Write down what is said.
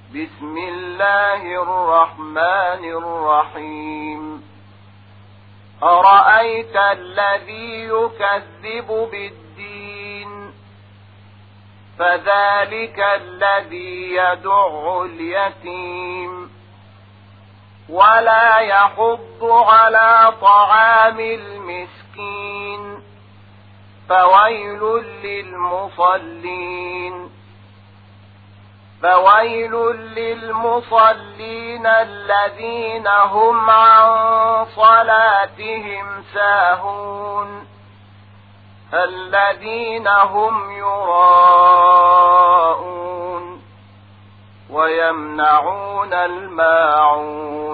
بسم الله الرحمن الرحيم أرأيت الذي يكذب بالدين فذلك الذي يدع اليتيم ولا يحض على طعام المسكين فويل للمصلين الذين هم عن صلاتهم ساهون الذين هم يراءون ويمنعون الماعون